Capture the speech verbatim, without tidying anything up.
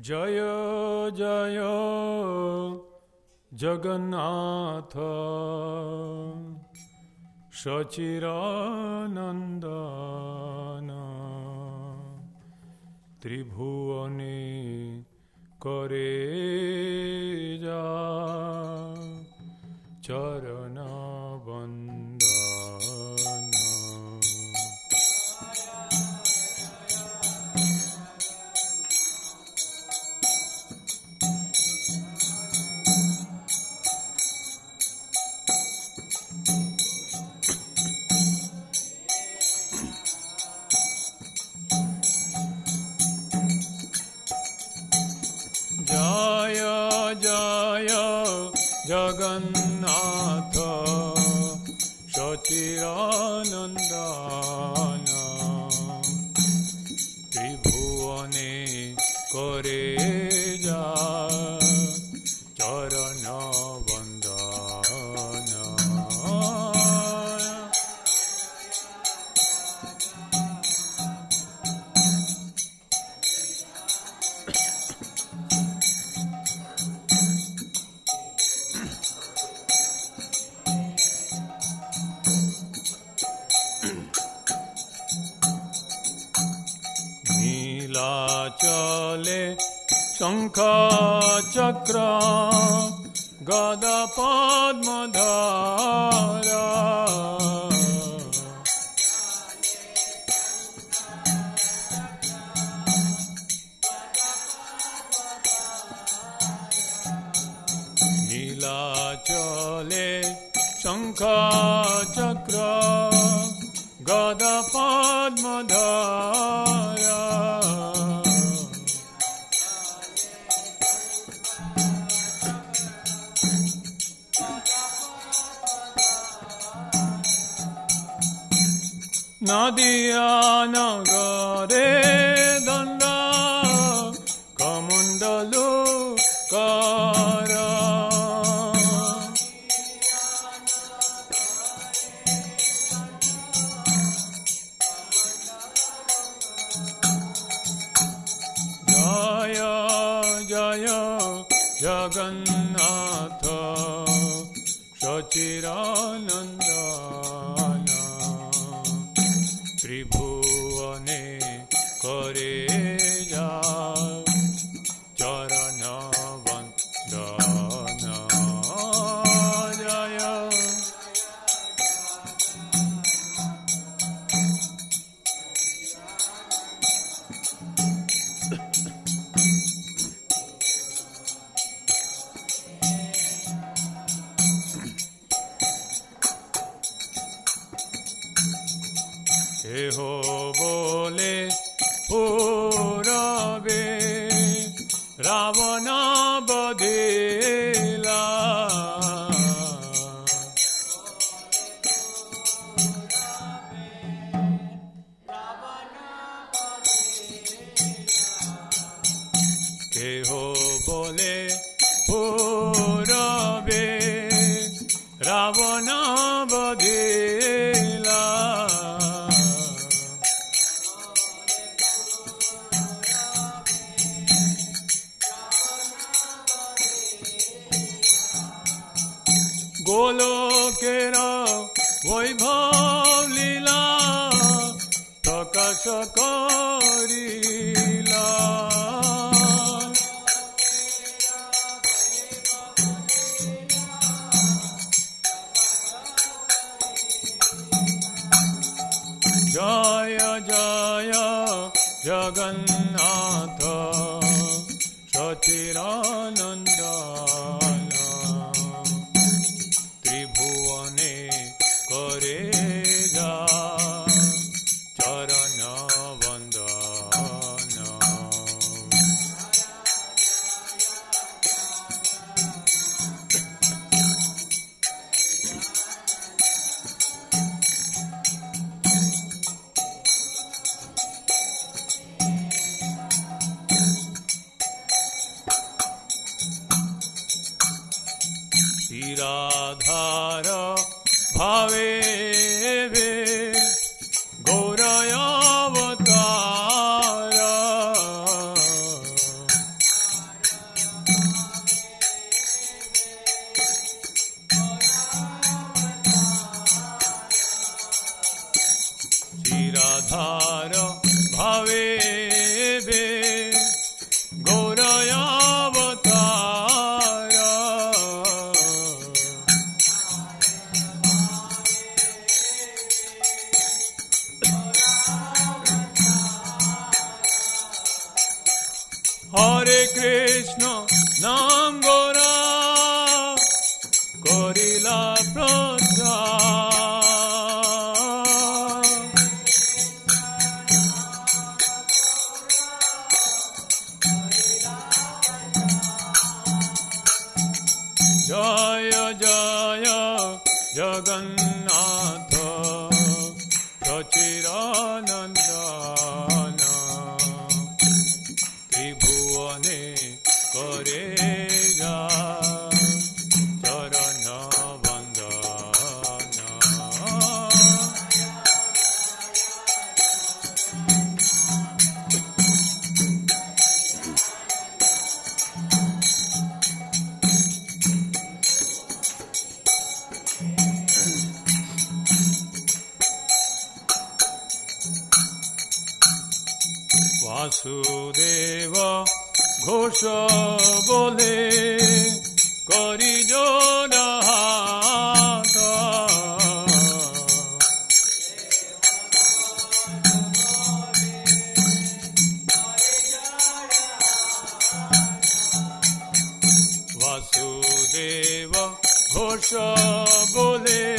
जय जय जगन्नाथ सचिरानंदन त्रिभुवने करे जा चरण वंदन। जय जय जगन्नाथ सचिरानंदन त्रिभुवने करे जा चरण वंदन। चले शंख चक्र गदा पद्मधारा नीला चले शंख चक्र गदा पद्मधारा नदिया नगरे दंड कमंडलु कर जय जय जगन्नाथ सचिरानंदन त्रिभुवने करे जा चरण वंदन। जय हो बोले पूरबे रावण बधेला के हो बोले पूरबे रावण बधेला गोलोकेरा वैभव लीला प्रकाश करिला जय जय जगन्नाथ सचिरानंदन त्रिभुवने करे जा चरण वंदन। शिराधार भावे वे गौरयावतार गौरयावतारा Hare Krishna Nam Gora Korila Prachar Jaya Jaya Jagannatha Sachiranandana Tribhuvane Kareja Charana Vandana Vasudeva Ghosha Bole Kari Jodhata Vasudeva Ghosha Bole